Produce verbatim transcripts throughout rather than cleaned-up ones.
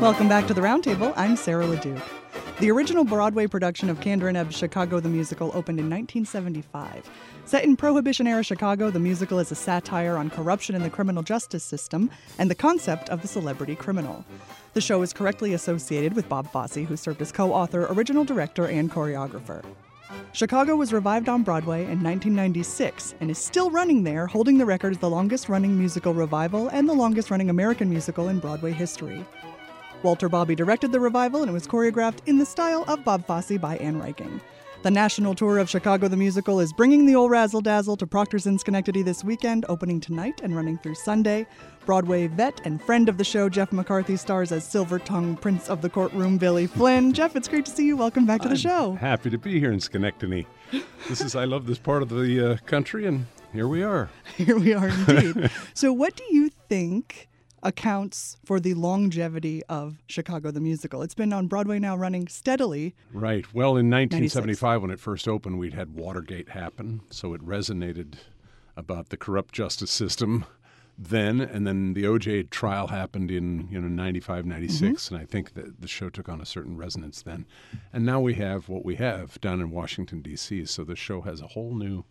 Welcome back to the Roundtable. I'm Sarah LeDuc. The original Broadway production of Kander and Ebb's Chicago the Musical opened in nineteen seventy-five. Set in Prohibition-era Chicago, the musical is a satire on corruption in the criminal justice system and the concept of the celebrity criminal. The show is correctly associated with Bob Fosse, who served as co-author, original director, and choreographer. Chicago was revived on Broadway in nineteen ninety-six and is still running there, holding the record as the longest-running musical revival and the longest-running American musical in Broadway history. Walter Bobby directed the revival, and it was choreographed in the style of Bob Fosse by Ann Reiking. The national tour of Chicago the Musical is bringing the old razzle-dazzle to Proctor's in Schenectady this weekend, opening tonight and running through Sunday. Broadway vet and friend of the show, Jeff McCarthy, stars as silver-tongued Prince of the Courtroom, Billy Flynn. Jeff, it's great to see you. Welcome back to the I'm show. Happy to be here in Schenectady. This is, I love this part of the uh, country, and here we are. Here we are indeed. So what do you think accounts for the longevity of Chicago the Musical? It's been on Broadway now running steadily. Right. Well, in nineteen seventy-five, ninety-six. when it first opened, we'd had Watergate happen, so it resonated about the corrupt justice system then, and then the O J trial happened in, you know, ninety-five, ninety-six, mm-hmm. and I think that the show took on a certain resonance then. And now we have what we have down in Washington, D C, so the show has a whole new,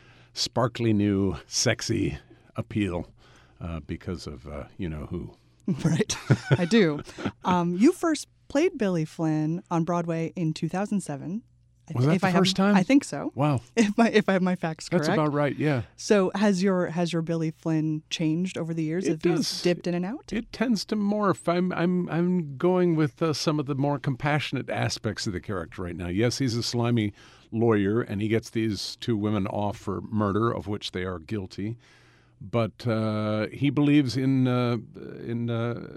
sparkly new, sexy appeal. Uh, because of uh, you know who. Right, I do. Um, you first played Billy Flynn on Broadway in two thousand seven. Was that if the I first have, time? I think so. Wow. If I if I have my facts correct. That's about right, yeah. So has your has your Billy Flynn changed over the years? It Have does. you dipped in and out? It tends to morph. I'm I'm I'm going with uh, some of the more compassionate aspects of the character right now. Yes, he's a slimy lawyer, and he gets these two women off for murder, of which they are guilty. But uh, he believes in uh, in uh,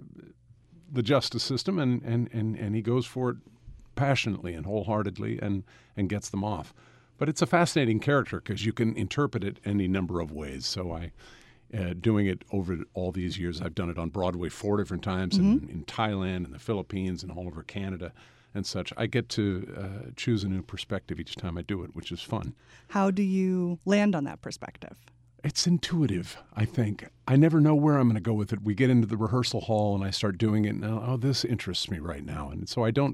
the justice system, and, and, and, and he goes for it passionately and wholeheartedly and, and gets them off. But it's a fascinating character because you can interpret it any number of ways. So I, uh, doing it over all these years, I've done it on Broadway four different times, mm-hmm. in, in Thailand and the Philippines and all over Canada and such. I get to uh, choose a new perspective each time I do it, which is fun. How do you land on that perspective? It's intuitive, I think. I never know where I'm going to go with it. We get into the rehearsal hall and I start doing it, and oh, this interests me right now. And so I don't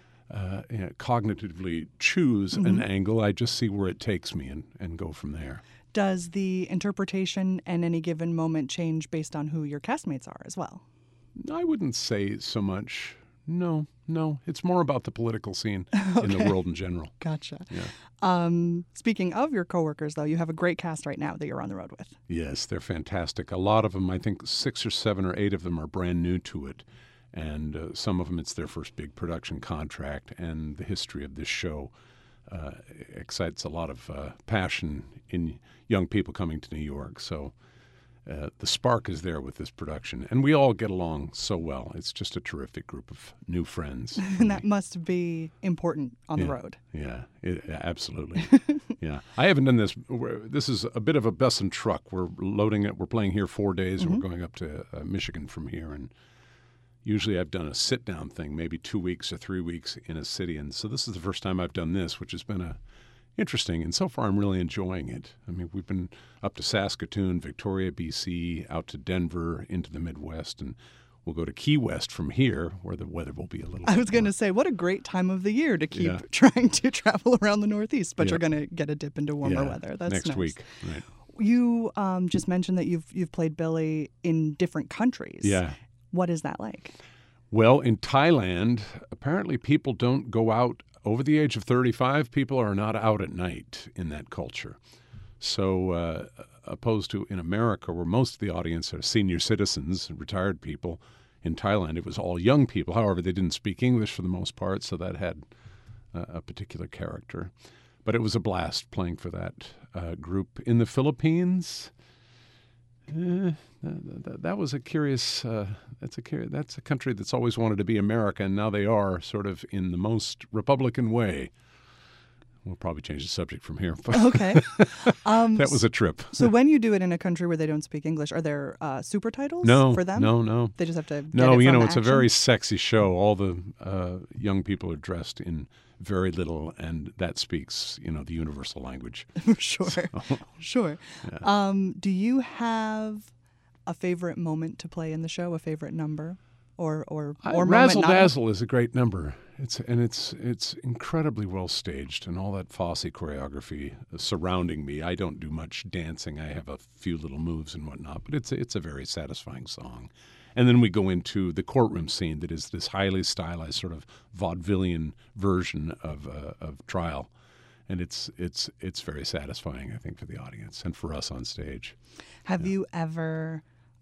uh, you know, cognitively choose mm-hmm. an angle. I just see where it takes me and, and go from there. Does the interpretation in any given moment change based on who your castmates are as well? I wouldn't say so much. No, no. It's more about the political scene okay. in the world in general. Gotcha. Yeah. Um, speaking of your coworkers, though, you have a great cast right now that you're on the road with. Yes, they're fantastic. A lot of them, I think six or seven or eight of them are brand new to it. And uh, some of them, it's their first big production contract. And the history of this show uh, excites a lot of uh, passion in young people coming to New York. So Uh, the spark is there with this production, and we all get along so well. It's just a terrific group of new friends. And that must be important on yeah, the road. Yeah, it, absolutely. Yeah, I haven't done this. This is a bit of a bus and truck. We're loading it. We're playing here four days, mm-hmm. and we're going up to uh, Michigan from here. And usually I've done a sit-down thing, maybe two weeks or three weeks in a city. And so this is the first time I've done this, which has been a interesting, and so far I'm really enjoying it. I mean, we've been up to Saskatoon, Victoria, B C, out to Denver, into the Midwest, and we'll go to Key West from here, where the weather will be a little I was going to more. say, what a great time of the year to keep Yeah. trying to travel around the Northeast, but Yeah. you're going to get a dip into warmer yeah. weather. That's next nice. week. Right. You um, just mentioned that you've you've played Billy in different countries. Yeah. What is that like? Well, in Thailand, apparently people don't go out over the age of thirty-five. People are not out at night in that culture. So uh, opposed to in America, where most of the audience are senior citizens, retired people, in Thailand it was all young people. However, they didn't speak English for the most part, so that had uh, a particular character. But it was a blast playing for that uh, group. In the Philippines, Eh, that, that, that was a curious. Uh, that's a curious, That's a country that's always wanted to be America, and now they are, sort of in the most Republican way. We'll probably change the subject from here. Okay. Um, that was a trip. So when you do it in a country where they don't speak English, are there uh, super titles no, for them? No, no. They just have to. Get no, it you from know, it's action? a very sexy show. All the uh, young people are dressed in very little, and that speaks, you know, the universal language. Sure, So, sure. yeah. Um, do you have a favorite moment to play in the show? A favorite number? or or I, or moment Razzle not- Dazzle is a great number. It's and it's it's incredibly well staged, and all that Fosse choreography surrounding me. I don't do much dancing. I have a few little moves and whatnot, but it's it's a very satisfying song. And then we go into the courtroom scene that is this highly stylized sort of vaudevillian version of uh, of trial, and it's it's it's very satisfying, I think, for the audience and for us on stage. Have Yeah. you ever?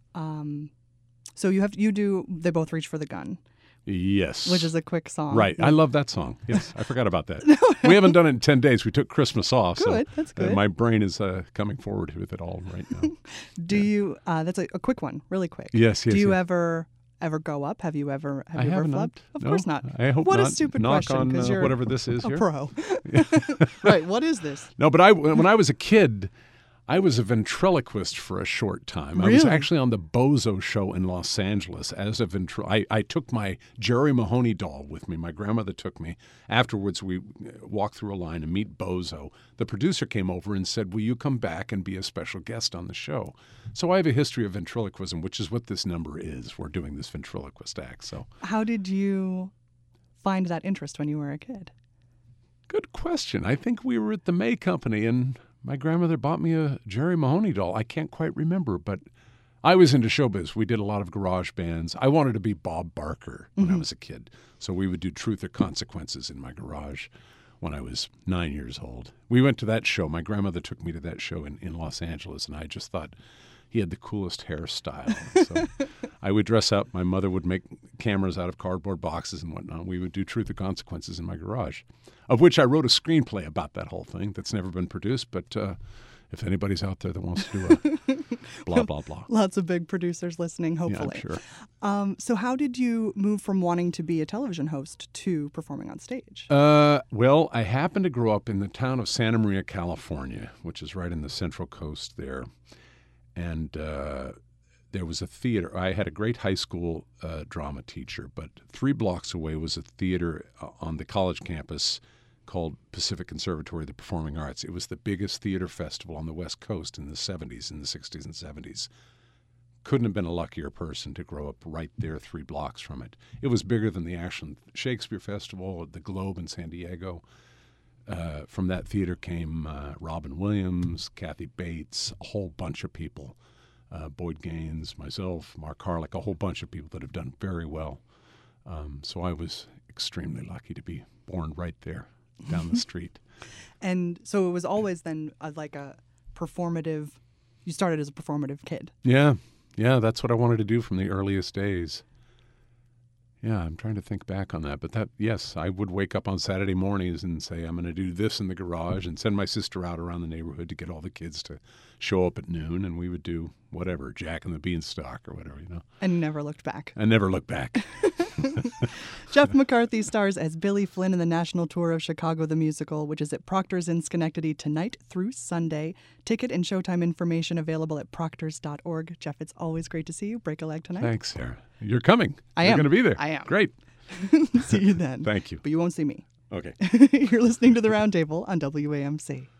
Um, so you have you do. They both reach for the gun, Yes. which is a quick song. Right. I love that song. Yes, I forgot about that. We haven't done it in ten days. We took Christmas off. Good, So that's uh, good. my brain is uh, coming forward with it all right now. Do you? Uh, that's a, a quick one, really quick. Yes, yes. Do you yes. ever ever go up? Have you ever have I you ever have not. flipped? Of No, course not. I hope What not. a stupid Knock question, on 'cause uh, you're whatever this is A here. pro. Right. What is this? No, but I when I was a kid, I was a ventriloquist for a short time. I was Really? actually on the Bozo show in Los Angeles as a ventri- I, I took my Jerry Mahoney doll with me. My grandmother took me. Afterwards, we walked through a line to meet Bozo. The producer came over and said, will you come back and be a special guest on the show? So I have a history of ventriloquism, which is what this number is. We're doing this ventriloquist act. So How did you find that interest when you were a kid? good question. I think we were at the May Company and my grandmother bought me a Jerry Mahoney doll. I can't quite remember, but I was into showbiz. We did a lot of garage bands. I wanted to be Bob Barker when Mm-hmm. I was a kid. So we would do Truth or Consequences in my garage when I was nine years old. We went to that show. My grandmother took me to that show in, in Los Angeles, and I just thought he had the coolest hairstyle. So I would dress up. My mother would make cameras out of cardboard boxes and whatnot. We would do Truth or Consequences in my garage, of which I wrote a screenplay about that whole thing that's never been produced. But uh, if anybody's out there that wants to do a blah, blah, blah. Lots of big producers listening, Yeah, hopefully. I'm sure. Um, so how did you move from wanting to be a television host to performing on stage? Uh, well, I happened to grow up in the town of Santa Maria, California, which is right in the Central Coast there. And uh, there was a theater. I had a great high school uh, drama teacher, but three blocks away was a theater uh, on the college campus called Pacific Conservatory of the Performing Arts. It was the biggest theater festival on the West Coast in the seventies, in the sixties and seventies. Couldn't have been a luckier person to grow up right there three blocks from it. It was bigger than the Ashland Shakespeare Festival at the Globe in San Diego. Uh, from that theater came uh, Robin Williams, Kathy Bates, a whole bunch of people. Uh, Boyd Gaines, myself, Mark Harlick, a whole bunch of people that have done very well. Um, so I was extremely lucky to be born right there down the street. And so it was always then uh, like a performative, you started as a performative kid. Yeah, yeah, that's what I wanted to do from the earliest days. Yeah, I'm trying to think back on that. But that, yes, I would wake up on Saturday mornings and say, I'm going to do this in the garage and send my sister out around the neighborhood to get all the kids to show up at noon. And we would do whatever, Jack and the Beanstalk or whatever, you know. And never looked back. I never look back. Jeff McCarthy stars as Billy Flynn in the national tour of Chicago the Musical, which is at Proctor's in Schenectady tonight through Sunday. Ticket and showtime information available at proctors dot org. Jeff, it's always great to see you. Break a leg tonight. Thanks, Sarah. You're coming. I You're am. going to be there. I am. Great. See you then. Thank you. But you won't see me. Okay. You're listening to The Roundtable on W A M C.